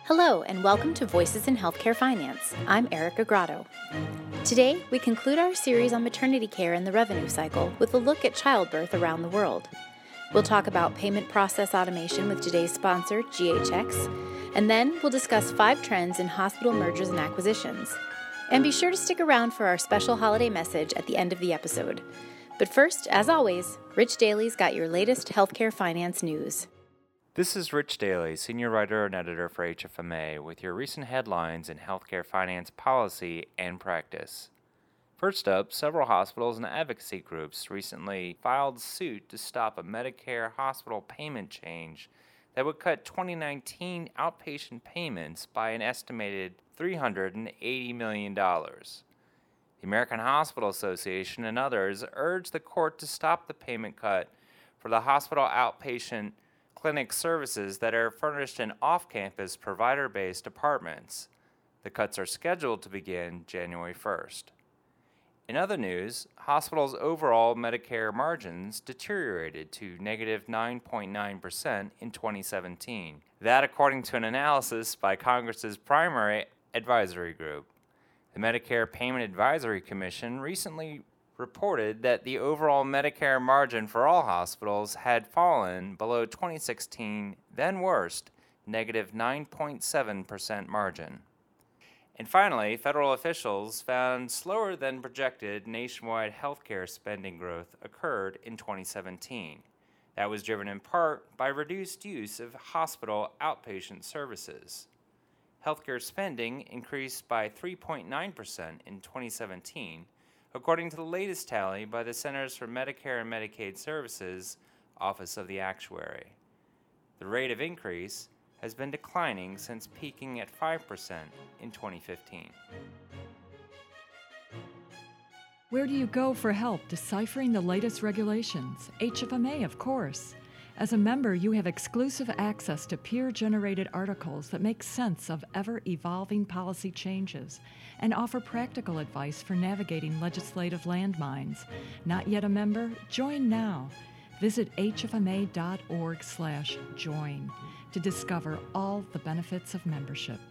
Hello, and welcome to Voices in Healthcare Finance. I'm Erica Grotto. Today, we conclude our series on maternity care and the revenue cycle with a look at childbirth around the world. We'll talk about payment process automation with today's sponsor, GHX, and then we'll discuss 5 trends in hospital mergers and acquisitions. And be sure to stick around for our special holiday message at the end of the episode. But first, as always, Rich Daly's got your latest healthcare finance news. This is Rich Daly, Senior Writer and Editor for HFMA, with your recent headlines in healthcare finance policy and practice. First up, several hospitals and advocacy groups recently filed suit to stop a Medicare hospital payment change that would cut 2019 outpatient payments by an estimated $380 million. The American Hospital Association and others urged the court to stop the payment cut for the hospital outpatient clinic services that are furnished in off-campus provider-based apartments. The cuts are scheduled to begin January 1st. In other news, hospitals' overall Medicare margins deteriorated to negative 9.9% in 2017. That according to an analysis by Congress's primary advisory group. The Medicare Payment Advisory Commission recently reported that the overall Medicare margin for all hospitals had fallen below 2016, then worst, negative 9.7% margin. And finally, federal officials found slower than projected nationwide healthcare spending growth occurred in 2017. That was driven in part by reduced use of hospital outpatient services. Healthcare spending increased by 3.9% in 2017, according to the latest tally by the Centers for Medicare and Medicaid Services, Office of the Actuary. The rate of increase has been declining since peaking at 5% in 2015. Where do you go for help deciphering the latest regulations? HFMA, of course. As a member, you have exclusive access to peer-generated articles that make sense of ever-evolving policy changes and offer practical advice for navigating legislative landmines. Not yet a member? Join now. Visit hfma.org/join to discover all the benefits of membership.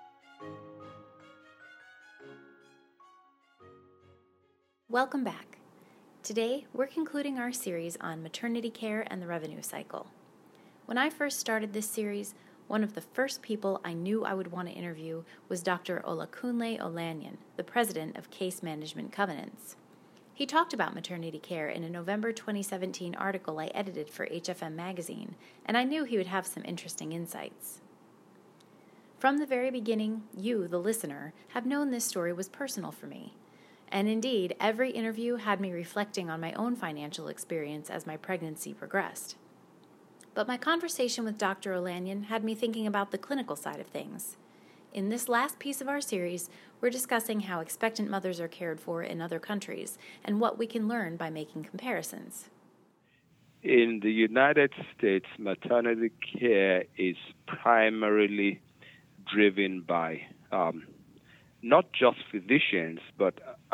Welcome back. Today, we're concluding our series on maternity care and the revenue cycle. When I first started this series, one of the first people I knew I would want to interview was Dr. Olakunle Olanyan, the president of Case Management Covenants. He talked about maternity care in a November 2017 article I edited for HFM Magazine, and I knew he would have some interesting insights. From the very beginning, you, the listener, have known this story was personal for me. And indeed, every interview had me reflecting on my own financial experience as my pregnancy progressed. But my conversation with Dr. Olanyan had me thinking about the clinical side of things. In this last piece of our series, we're discussing how expectant mothers are cared for in other countries and what we can learn by making comparisons. In the United States, maternity care is primarily driven by not just physicians, but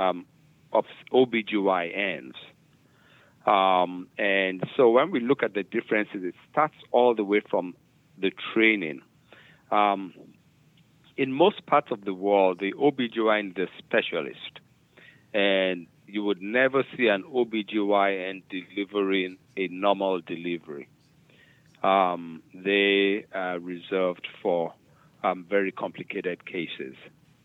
OBGYNs. And so when we look at the differences, it starts all the way from the training. In most parts of the world, the OBGYN is a specialist, and you would never see an OBGYN delivering a normal delivery. They are reserved for very complicated cases.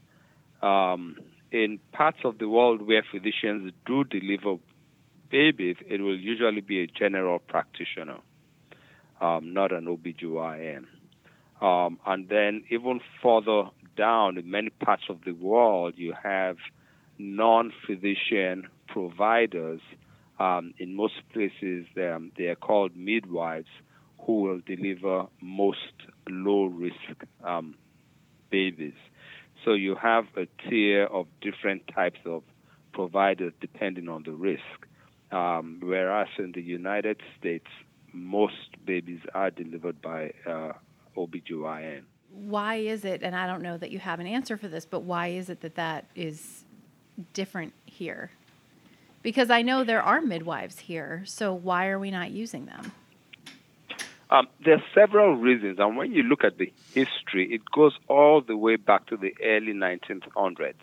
In parts of the world where physicians do deliver babies, it will usually be a general practitioner, not an OBGYN. And then even further down, in many parts of the world, you have non-physician providers. In most places, they are called midwives, who will deliver most low-risk babies. So you have a tier of different types of providers depending on the risk. Whereas in the United States, most babies are delivered by OBGYN. Why is it, and I don't know that you have an answer for this, but why is it that that is different here? Because I know there are midwives here, so why are we not using them? There are several reasons, and when you look at the history, it goes all the way back to the early 1900s.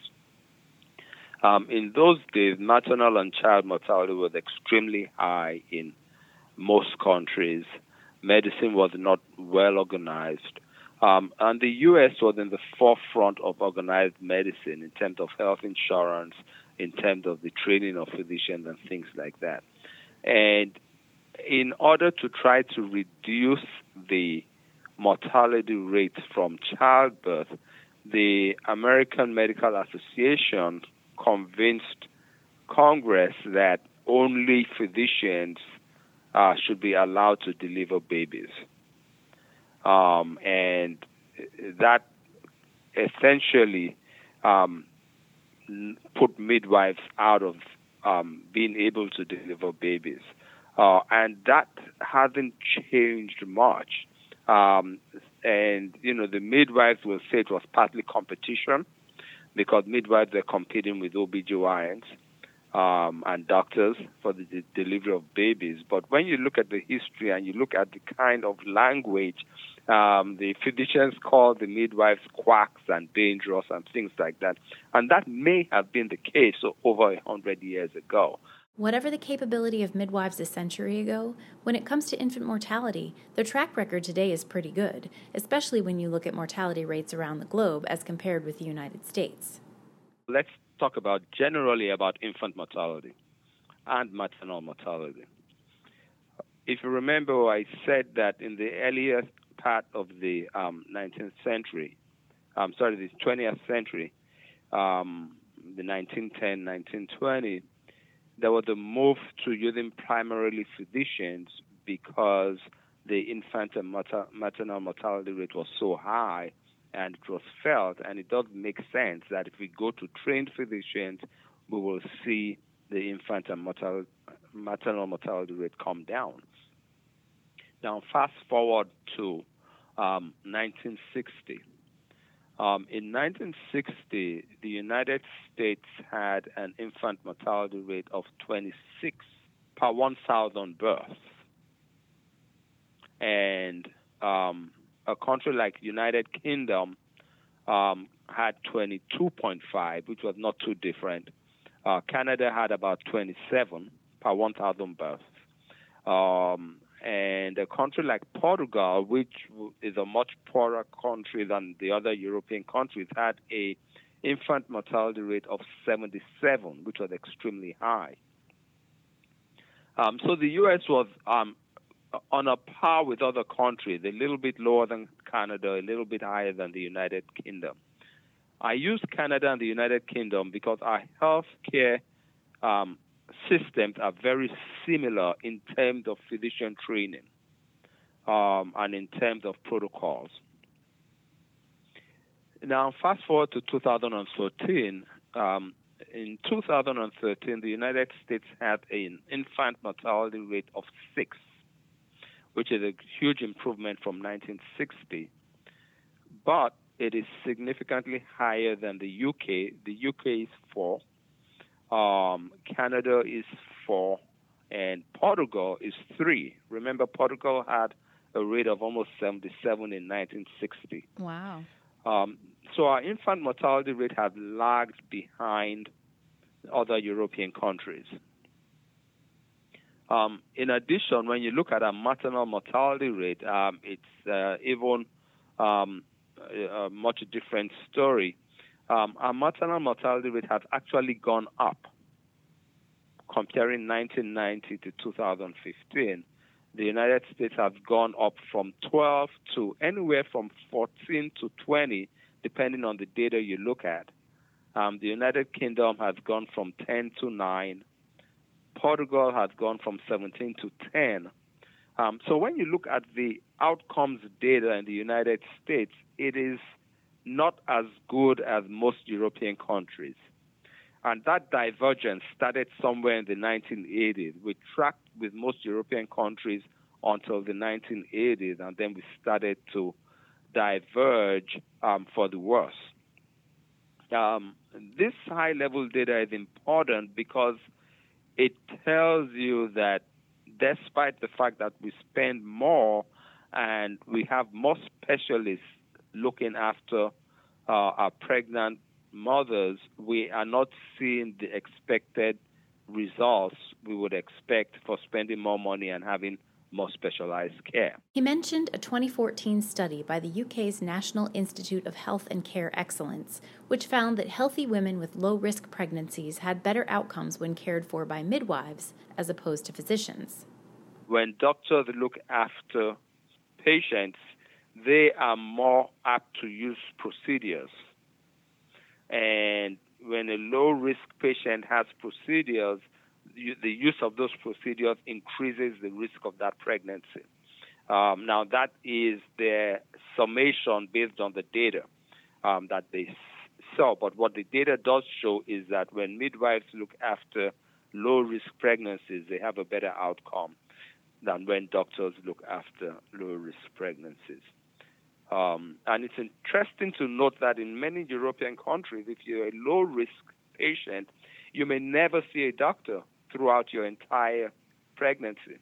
In those days, maternal and child mortality was extremely high in most countries. Medicine was not well organized. And the U.S. was in the forefront of organized medicine in terms of health insurance, in terms of the training of physicians and things like that. And in order to try to reduce the mortality rates from childbirth, the American Medical Association convinced Congress that only physicians should be allowed to deliver babies. And that essentially put midwives out of being able to deliver babies. And that hasn't changed much. And, the midwives will say it was partly competition because midwives are competing with OBGYNs and doctors for the delivery of babies. But when you look at the history and you look at the kind of language, the physicians call the midwives quacks and dangerous and things like that. And that may have been the case over 100 years ago. Whatever the capability of midwives a century ago, when it comes to infant mortality, their track record today is pretty good, especially when you look at mortality rates around the globe as compared with the United States. Let's talk generally about infant mortality and maternal mortality. If you remember, I said that in the earlier part of the 19th century, the 20th century, the 1910, 1920, there was a move to using primarily physicians because the infant and maternal mortality rate was so high and it was felt, and it does make sense that if we go to trained physicians, we will see the infant and maternal mortality rate come down. Now, fast forward to 1960. In 1960, the United States had an infant mortality rate of 26 per 1,000 births. And a country like United Kingdom had 22.5, which was not too different. Canada had about 27 per 1,000 births. And a country like Portugal, which is a much poorer country than the other European countries, had a infant mortality rate of 77, which was extremely high. So the U.S. was on a par with other countries, a little bit lower than Canada, a little bit higher than the United Kingdom. I use Canada and the United Kingdom because our healthcare systems are very similar in terms of physician training and in terms of protocols. Now, fast forward to 2013. In 2013, the United States had an infant mortality rate of 6, which is a huge improvement from 1960. But it is significantly higher than the UK. The UK is 4. Canada is 4, and Portugal is 3. Remember, Portugal had a rate of almost 77 in 1960. Wow. So our infant mortality rate has lagged behind other European countries. In addition, when you look at our maternal mortality rate, it's even a much different story. Our maternal mortality rate has actually gone up. Comparing 1990 to 2015, the United States has gone up from 12 to anywhere from 14 to 20, depending on the data you look at. The United Kingdom has gone from 10 to 9. Portugal has gone from 17 to 10. So when you look at the outcomes data in the United States, it is not as good as most European countries. And that divergence started somewhere in the 1980s. We tracked with most European countries until the 1980s, and then we started to diverge for the worse. This high-level data is important because it tells you that despite the fact that we spend more and we have more specialists looking after our pregnant mothers, we are not seeing the expected results we would expect for spending more money and having more specialized care. He mentioned a 2014 study by the UK's National Institute of Health and Care Excellence, which found that healthy women with low-risk pregnancies had better outcomes when cared for by midwives as opposed to physicians. When doctors look after patients, they are more apt to use procedures. And when a low-risk patient has procedures, the use of those procedures increases the risk of that pregnancy. Now, that is their summation based on the data that they saw. But what the data does show is that when midwives look after low-risk pregnancies, they have a better outcome than when doctors look after low-risk pregnancies. And it's interesting to note that in many European countries, if you're a low-risk patient, you may never see a doctor throughout your entire pregnancy.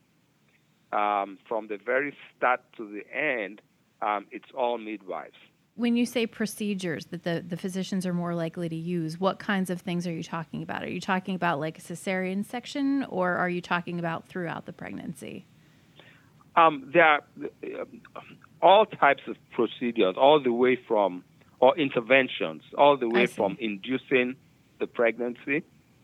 From the very start to the end, it's all midwives. When you say procedures that the physicians are more likely to use, what kinds of things are you talking about? Are you talking about like a cesarean section, or are you talking about throughout the pregnancy? There are all types of procedures, all the way from, or interventions, all the way from inducing the pregnancy.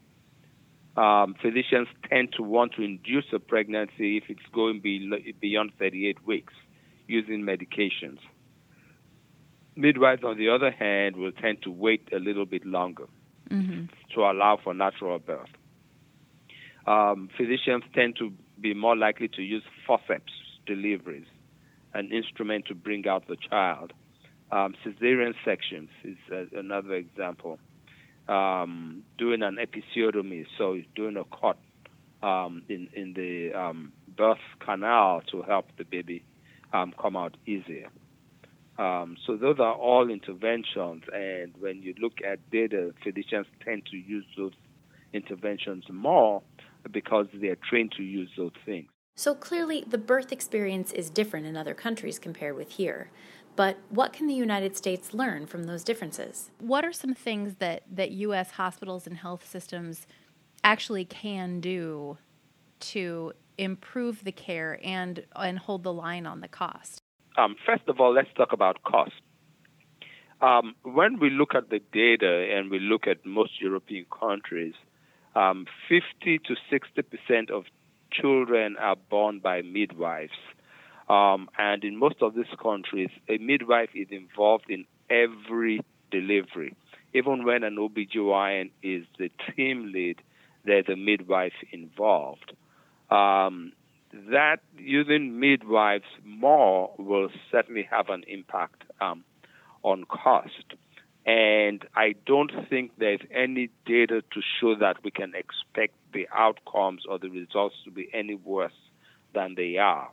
Physicians tend to want to induce a pregnancy if it's going beyond 38 weeks using medications. Midwives, on the other hand, will tend to wait a little bit longer to allow for natural birth. Physicians tend to be more likely to use forceps deliveries, an instrument to bring out the child. Cesarean sections is another example. Doing an episiotomy, so doing a cut in the birth canal to help the baby come out easier. So those are all interventions, and when you look at data, physicians tend to use those interventions more because they're trained to use those things. So clearly, the birth experience is different in other countries compared with here. But what can the United States learn from those differences? What are some things that U.S. hospitals and health systems actually can do to improve the care and hold the line on the cost? First of all, let's talk about cost. When we look at the data and we look at most European countries, 50 to 60% of children are born by midwives. And in most of these countries, a midwife is involved in every delivery. Even when an OBGYN is the team lead, there's a midwife involved. That using midwives more will certainly have an impact on cost. And I don't think there's any data to show that we can expect the outcomes or the results to be any worse than they are,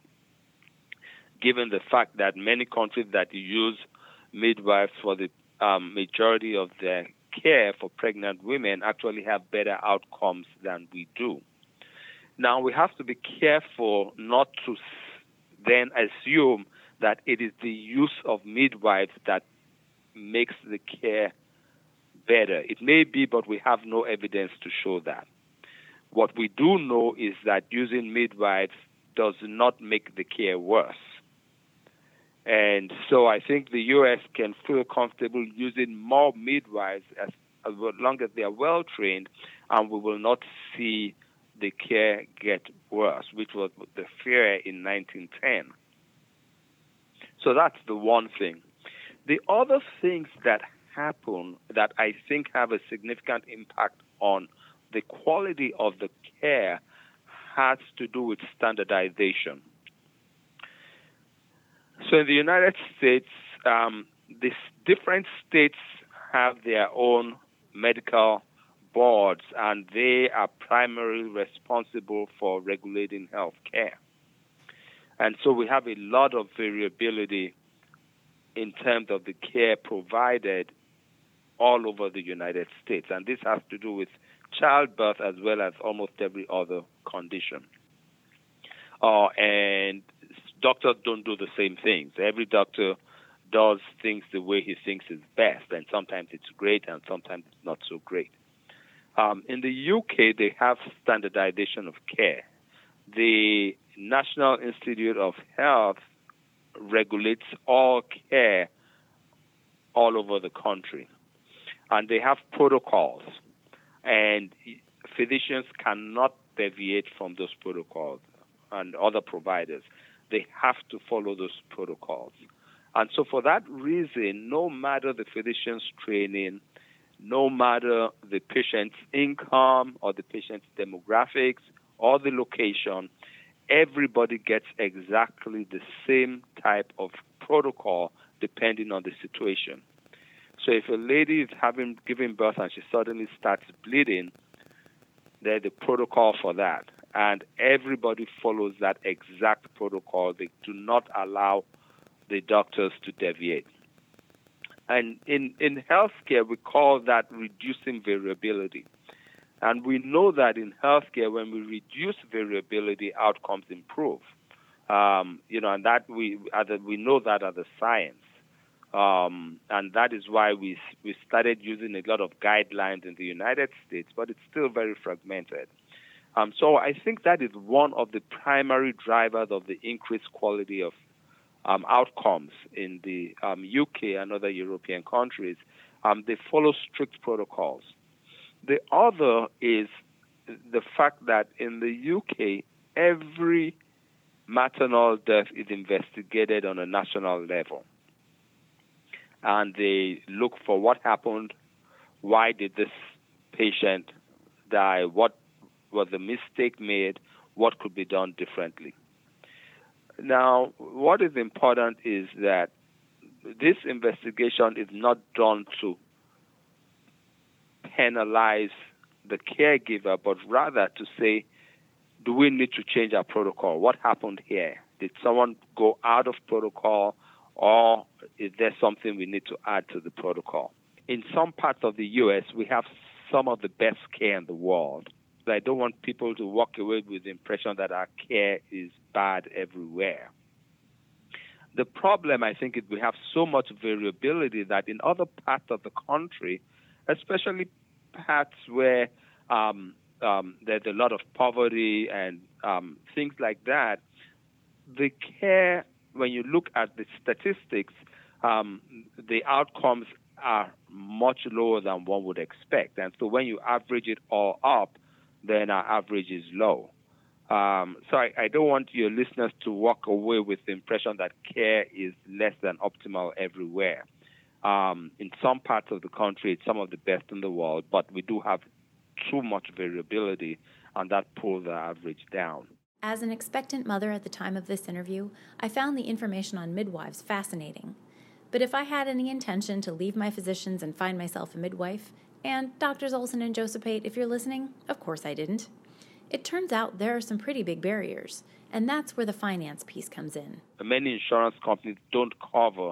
given the fact that many countries that use midwives for the majority of their care for pregnant women actually have better outcomes than we do. Now, we have to be careful not to then assume that it is the use of midwives that makes the care better. It may be, but we have no evidence to show that. What we do know is that using midwives does not make the care worse. And so I think the U.S. can feel comfortable using more midwives as long as they are well trained, and we will not see the care get worse, which was the fear in 1910. So that's the one thing. The other things that happen that I think have a significant impact on the quality of the care has to do with standardization. So in the United States, these different states have their own medical boards, and they are primarily responsible for regulating health care. And so we have a lot of variability in terms of the care provided all over the United States. And this has to do with childbirth as well as almost every other condition. And doctors don't do the same things. Every doctor does things the way he thinks is best, and sometimes it's great and sometimes it's not so great. In the UK, they have standardization of care. The National Institute of Health regulates all care all over the country, and they have protocols, and physicians cannot deviate from those protocols, and other providers. They have to follow those protocols. And so for that reason, no matter the physician's training, no matter the patient's income or the patient's demographics or the location, everybody gets exactly the same type of protocol depending on the situation. So if a lady is giving birth and she suddenly starts bleeding, there's a protocol for that. And everybody follows that exact protocol. They do not allow the doctors to deviate. And in healthcare, we call that reducing variability. And we know that in healthcare, when we reduce variability, outcomes improve. And that we know that as a science. And that is why we started using a lot of guidelines in the United States, but it's still very fragmented. So I think that is one of the primary drivers of the increased quality of outcomes in the UK and other European countries. They follow strict protocols. The other is the fact that in the UK, every maternal death is investigated on a national level. And they look for what happened, why did this patient die, what was the mistake made, what could be done differently. Now, what is important is that this investigation is not done to penalize the caregiver, but rather to say, do we need to change our protocol? What happened here? Did someone go out of protocol, or is there something we need to add to the protocol? In some parts of the U.S., we have some of the best care in the world. I don't want people to walk away with the impression that our care is bad everywhere. The problem, I think, is we have so much variability that in other parts of the country, especially parts where there's a lot of poverty and things like that, the care, when you look at the statistics, the outcomes are much lower than one would expect. And so when you average it all up, then our average is low. So I don't want your listeners to walk away with the impression that care is less than optimal everywhere. In some parts of the country, it's some of the best in the world, but we do have too much variability, and that pulls the average down. As an expectant mother at the time of this interview, I found the information on midwives fascinating. But if I had any intention to leave my physicians and find myself a midwife, and Drs. Olson and Josephate, if you're listening, of course I didn't, it turns out there are some pretty big barriers, and that's where the finance piece comes in. Many insurance companies don't cover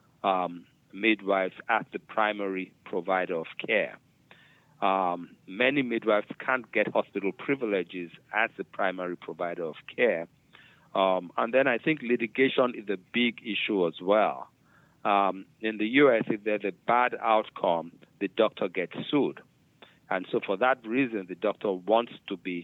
midwives as the primary provider of care. Many midwives can't get hospital privileges as the primary provider of care. And then I think litigation is a big issue as well. In the U.S., if there's a bad outcome, the doctor gets sued. And so for that reason, the doctor wants to be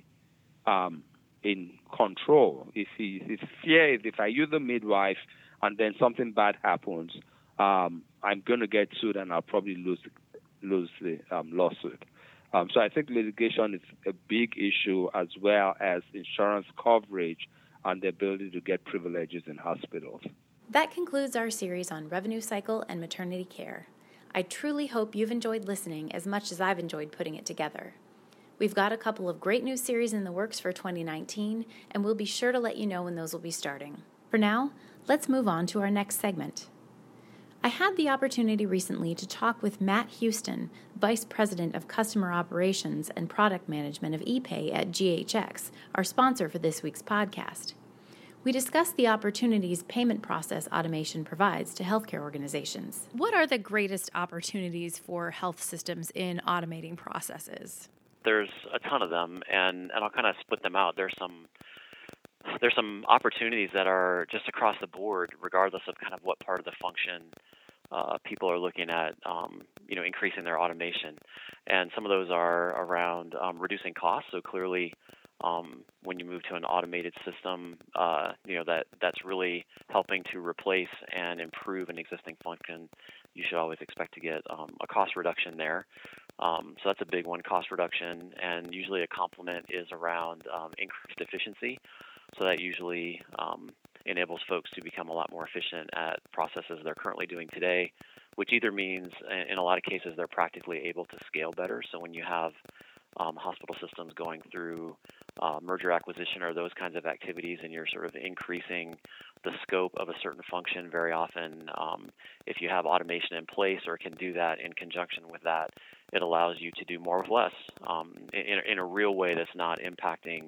in control. His fear is if I use a midwife and then something bad happens, I'm going to get sued and I'll probably lose the lawsuit. So I think litigation is a big issue, as well as insurance coverage and the ability to get privileges in hospitals. That concludes our series on revenue cycle and maternity care. I truly hope you've enjoyed listening as much as I've enjoyed putting it together. We've got a couple of great new series in the works for 2019, and we'll be sure to let you know when those will be starting. For now, let's move on to our next segment. I had the opportunity recently to talk with Matt Houston, Vice President of Customer Operations and Product Management of ePay at GHX, our sponsor for this week's podcast. We discussed the opportunities payment process automation provides to healthcare organizations. What are the greatest opportunities for health systems in automating processes? There's a ton of them, and I'll kind of split them out. There's some there's some opportunities that are just across the board, regardless of kind of what part of the function people are looking at, increasing their automation. And some of those are around reducing costs. So clearly, when you move to an automated system, that's really helping to replace and improve an existing function, you should always expect to get a cost reduction there. So that's a big one, cost reduction. And usually a complement is around increased efficiency. So that usually enables folks to become a lot more efficient at processes they're currently doing today, which either means, in a lot of cases, they're practically able to scale better. So when you have hospital systems going through merger acquisition or those kinds of activities, and you're sort of increasing the scope of a certain function, very often, if you have automation in place or can do that in conjunction with that, it allows you to do more with less in a real way that's not impacting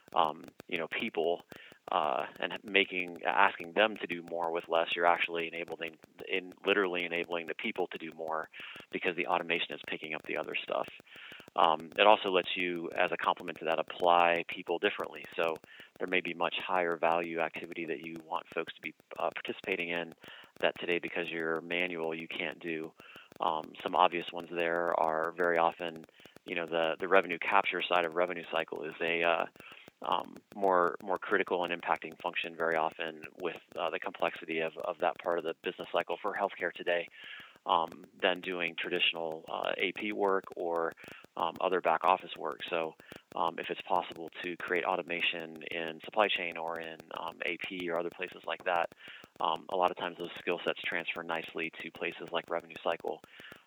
people and asking them to do more with less. You're actually literally enabling the people to do more because the automation is picking up the other stuff. It also lets you, as a complement to that, apply people differently. So there may be much higher value activity that you want folks to be participating in that today, because you're manual, you can't do. Some obvious ones there are very often, the revenue capture side of revenue cycle is a more critical and impacting function very often with the complexity of that part of the business cycle for healthcare today than doing traditional AP work or other back office work. So if it's possible to create automation in supply chain or in AP or other places like that, a lot of times those skill sets transfer nicely to places like revenue cycle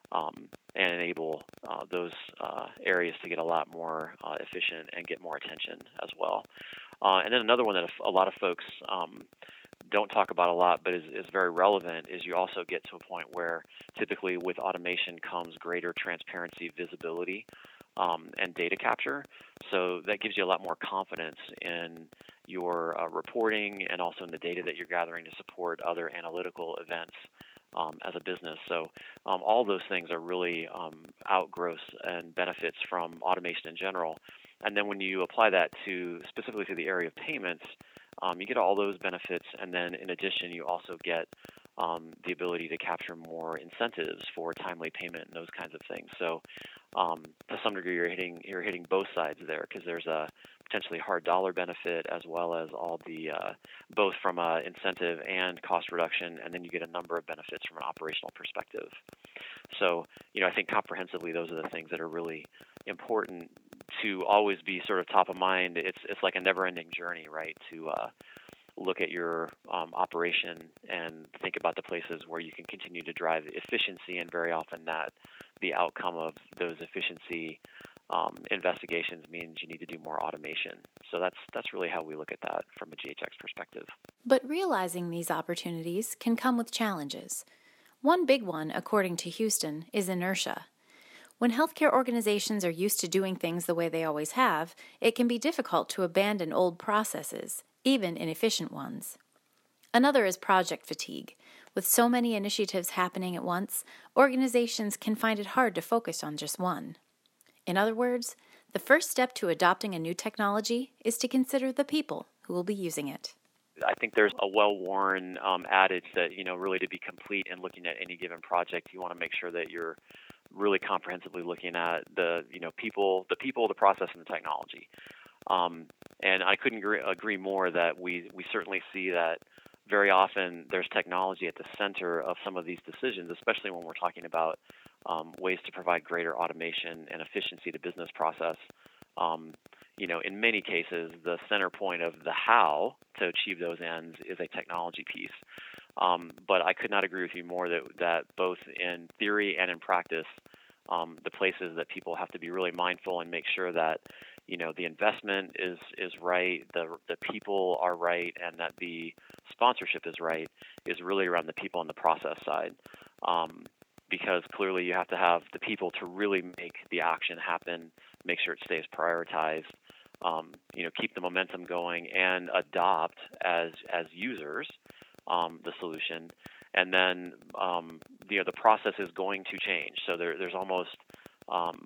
and enable those areas to get a lot more efficient and get more attention as well. And then another one that a lot of folks don't talk about a lot but is very relevant is you also get to a point where typically with automation comes greater transparency, visibility, and data capture. So that gives you a lot more confidence in your reporting and also in the data that you're gathering to support other analytical events as a business. So all those things are really outgrowths and benefits from automation in general. And then when you apply that specifically to the area of payments, you get all those benefits, and then in addition, you also get the ability to capture more incentives for timely payment and those kinds of things. So to some degree, you're hitting both sides there, because there's a potentially hard dollar benefit as well as all the both from an incentive and cost reduction, and then you get a number of benefits from an operational perspective. So I think comprehensively, those are the things that are really important to always be sort of top of mind. It's like a never-ending journey, right? To look at your operation and think about the places where you can continue to drive efficiency, and very often that the outcome of those efficiency investigations means you need to do more automation. So that's really how we look at that from a GHX perspective. But realizing these opportunities can come with challenges. One big one, according to Houston, is inertia. When healthcare organizations are used to doing things the way they always have, it can be difficult to abandon old processes, even inefficient ones. Another is project fatigue. With so many initiatives happening at once, organizations can find it hard to focus on just one. In other words, the first step to adopting a new technology is to consider the people who will be using it. I think there's a well-worn adage that, really to be complete in looking at any given project, you want to make sure that you're really comprehensively looking at the people, the process, and the technology. And I couldn't agree more that we certainly see that very often there's technology at the center of some of these decisions, especially when we're talking about ways to provide greater automation and efficiency to business process. In many cases, the center point of the how to achieve those ends is a technology piece. But I could not agree with you more that both in theory and in practice, the places that people have to be really mindful and make sure that the investment is right, the people are right, and that the sponsorship is right, is really around the people and the process side. Because clearly you have to have the people to really make the action happen, make sure it stays prioritized, keep the momentum going, and adopt as users the solution. And then the process is going to change. So there's almost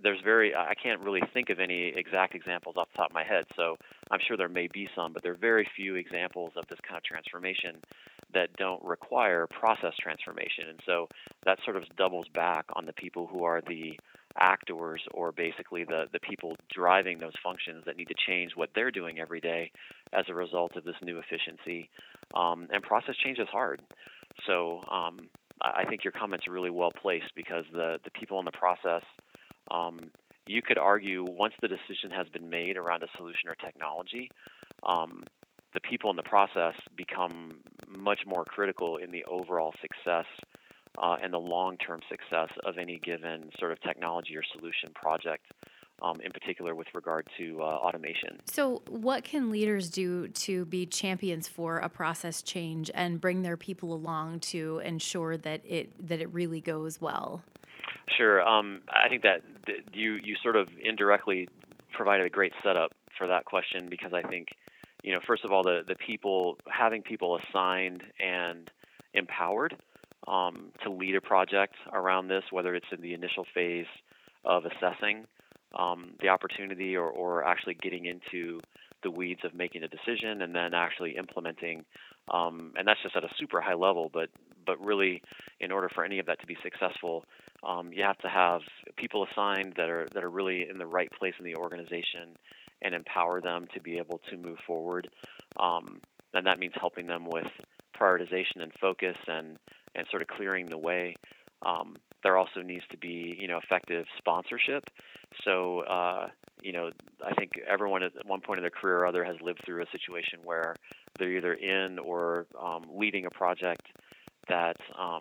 I can't really think of any exact examples off the top of my head, so I'm sure there may be some, but there are very few examples of this kind of transformation that don't require process transformation. And so that sort of doubles back on the people who are the actors, or basically the people driving those functions that need to change what they're doing every day as a result of this new efficiency. And process change is hard. So I think your comment's really well placed, because the people in the process, you could argue once the decision has been made around a solution or technology, the people in the process become much more critical in the overall success and the long-term success of any given sort of technology or solution project, in particular with regard to automation. So what can leaders do to be champions for a process change and bring their people along to ensure that it really goes well? Sure. I think that you sort of indirectly provided a great setup for that question, because I think, first of all, having people assigned and empowered to lead a project around this, whether it's in the initial phase of assessing the opportunity or actually getting into the weeds of making a decision and then actually implementing, and that's just at a super high level, but really, in order for any of that to be successful, you have to have people assigned that are really in the right place in the organization and empower them to be able to move forward. And that means helping them with prioritization and focus and sort of clearing the way. There also needs to be, effective sponsorship. So, I think everyone at one point in their career or other has lived through a situation where they're either in or leading a project that,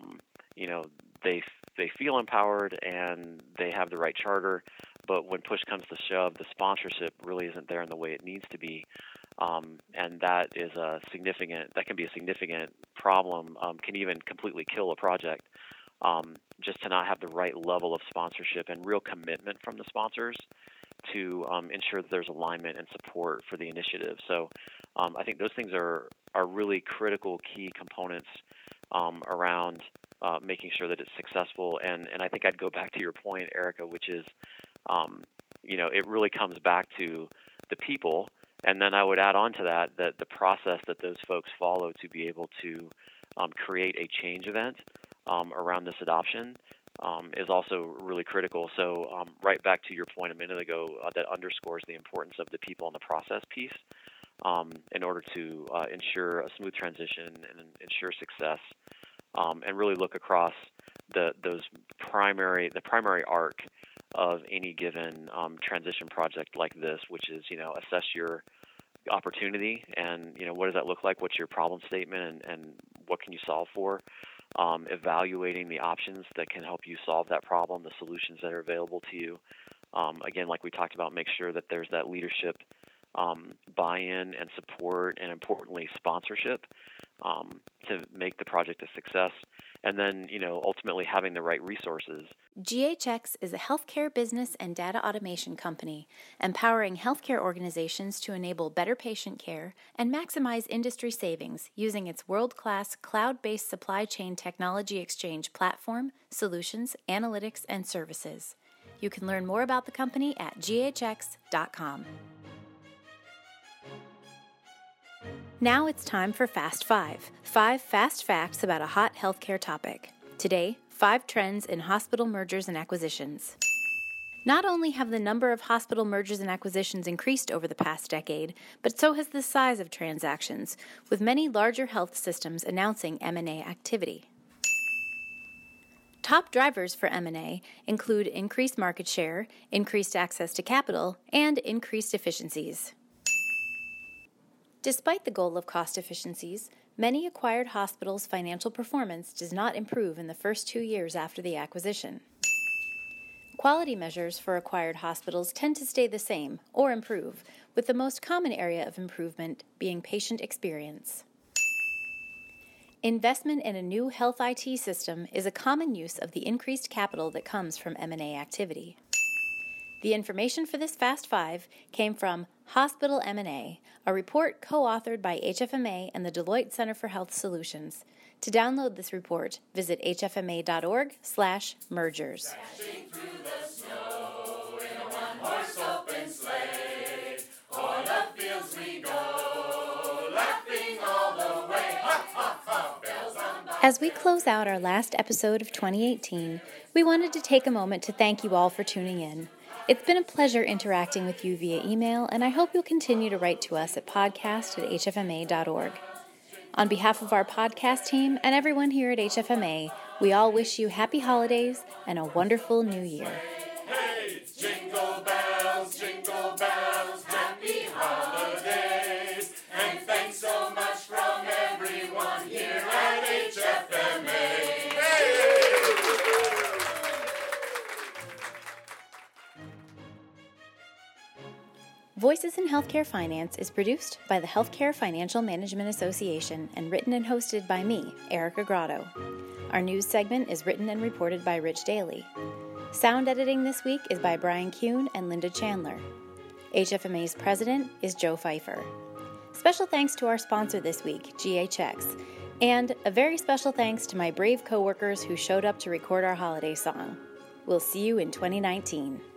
they feel empowered and they have the right charter, but when push comes to shove, the sponsorship really isn't there in the way it needs to be. And that can be a significant problem, can even completely kill a project, just to not have the right level of sponsorship and real commitment from the sponsors to ensure that there's alignment and support for the initiative. So I think those things are really critical key components around making sure that it's successful. And I think I'd go back to your point, Erica, which is, it really comes back to the people. And then I would add on to that the process that those folks follow to be able to create a change event around this adoption is also really critical. So right back to your point a minute ago, that underscores the importance of the people in the process piece in order to ensure a smooth transition and ensure success, and really look across the primary arc of any given transition project like this, which is, assess your opportunity and, what does that look like? What's your problem statement and what can you solve for? Evaluating the options that can help you solve that problem, the solutions that are available to you. Again, like we talked about, make sure that there's that leadership buy-in and support, and importantly, sponsorship to make the project a success. And then, ultimately having the right resources. GHX is a healthcare business and data automation company, empowering healthcare organizations to enable better patient care and maximize industry savings using its world-class cloud-based supply chain technology exchange platform, solutions, analytics, and services. You can learn more about the company at ghx.com. Now it's time for Fast 5. 5 fast facts about a hot healthcare topic. Today, 5 trends in hospital mergers and acquisitions. Not only have the number of hospital mergers and acquisitions increased over the past decade, but so has the size of transactions, with many larger health systems announcing M&A activity. Top drivers for M&A include increased market share, increased access to capital, and increased efficiencies. Despite the goal of cost efficiencies, many acquired hospitals' financial performance does not improve in the first 2 years after the acquisition. Quality measures for acquired hospitals tend to stay the same or improve, with the most common area of improvement being patient experience. Investment in a new health IT system is a common use of the increased capital that comes from M&A activity. The information for this Fast 5 came from Hospital M&A, a report co-authored by HFMA and the Deloitte Center for Health Solutions. To download this report, visit hfma.org/mergers. Crashing through the snow As we close out our last episode of 2018, we wanted to take a moment to thank you all for tuning in. It's been a pleasure interacting with you via email, and I hope you'll continue to write to us at podcast@hfma.org. On behalf of our podcast team and everyone here at HFMA, we all wish you happy holidays and a wonderful new year. Hey, jingle bells, happy holidays, and thanks so much from everyone here at HFMA. Voices in Healthcare Finance is produced by the Healthcare Financial Management Association and written and hosted by me, Erica Grotto. Our news segment is written and reported by Rich Daly. Sound editing this week is by Brian Kuhn and Linda Chandler. HFMA's president is Joe Pfeiffer. Special thanks to our sponsor this week, GHX, and a very special thanks to my brave coworkers who showed up to record our holiday song. We'll see you in 2019.